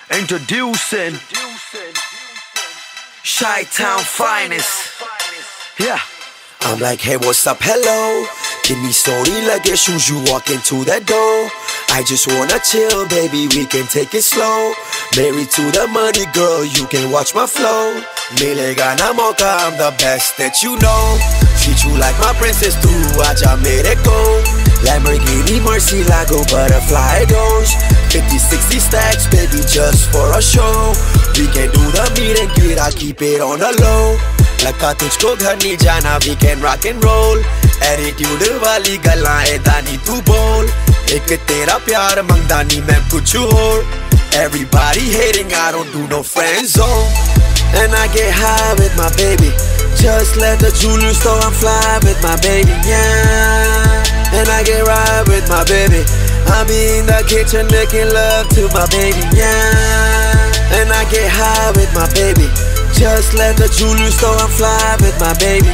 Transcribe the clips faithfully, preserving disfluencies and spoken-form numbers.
Introducing Chi-Town finest. Yeah. I'm like, hey, what's up, hello. Give me sorry like as soon as you walk into that door. I just wanna chill, baby, we can take it slow. Married to the money, girl, you can watch my flow. Milega na mauka, I'm the best that you know. Treat you like my princess too, aja mere ko. Lamborghini Murcielago, butterfly doors. Fifty, sixty stacks, baby, just for a show. We can do the meet and greet, I keep it on the low. Laka tujhko ghar nahi jana, we can rock and roll. Attitude wali galan eda nahi tu bol. Ek tera pyar mangda nahi main kuch aur. Everybody hating, I don't do no friend zone. And I get high with my baby. Just left the jewelry store, I'm fly with my baby, yeah. And I get right with my baby. I be in the kitchen making love to my baby, yeah. And I get high with my baby. Just left the jewelry store, I'm fly with my baby,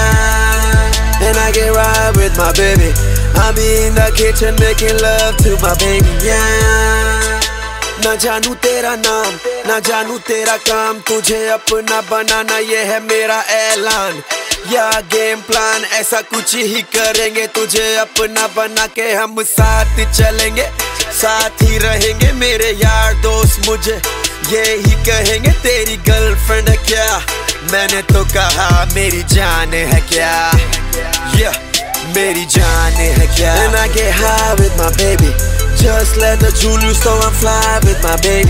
yeah. And I get right with my baby. I be in the kitchen making love to my baby, yeah. ना जानू तेरा नाम, ना जानू तेरा काम, तुझे अपना बनाना ये है मेरा ऐलान. या गेम प्लान ऐसा कुछ ही करेंगे, तुझे अपना बना के हम साथ चलेंगे. साथ ही रहेंगे मेरे यार दोस्त, मुझे ये ही कहेंगे तेरी गर्लफ्रेंड है क्या. मैंने तो कहा मेरी जान है क्या, yeah, मेरी जान है क्या. And I get high with my baby. Just left the jewelry store, I'm fly with my baby,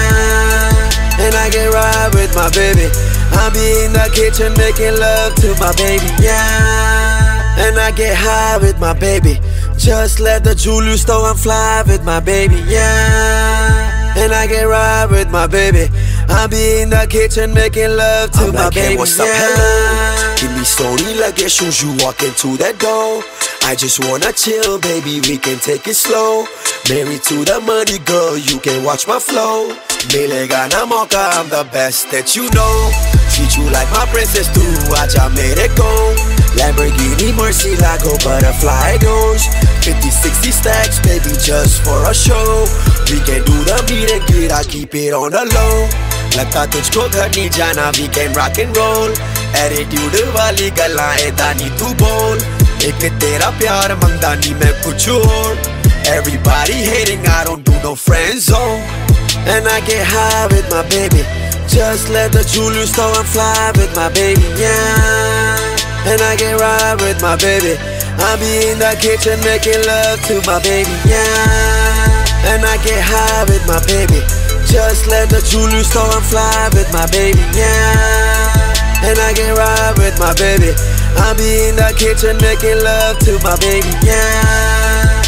yeah. And I get right with my baby. I be in the kitchen making love to my baby, yeah. And I get high with my baby. Just left the jewelry store, I'm fly with my baby, yeah. And I get right with my baby. I be in the kitchen making love to I'm my like, baby, hey, what's up, yeah. Hello. Give me sorry like as soon as you walk into that door. I just wanna chill, baby, we can take it slow. Married to the money, girl, you can watch my flow. Milega na mauka, I'm the best that you know. Treat you like my princess too, aja mere ko. Lamborghini Murcielago, butterfly doors. Fifty, sixty stacks, baby, just for a show. We can do the meet and greet, I keep it on the low. Lagta tujhko ghar nahi jana, we can rock and roll. Attitude wali galan eda nahi tu bol. Ek tera pyar mangda nahi main kuch aur. Everybody hating, I don't do no friend zone. And I get high with my baby. Just left the jewelry store, I'm fly with my baby, yeah. And I get right with my baby. I be in the kitchen making love to my baby, yeah. And I get high with my baby. Just left the jewelry store, I'm fly with my baby, yeah. And I get right with my baby. I be in the kitchen making love to my baby, yeah.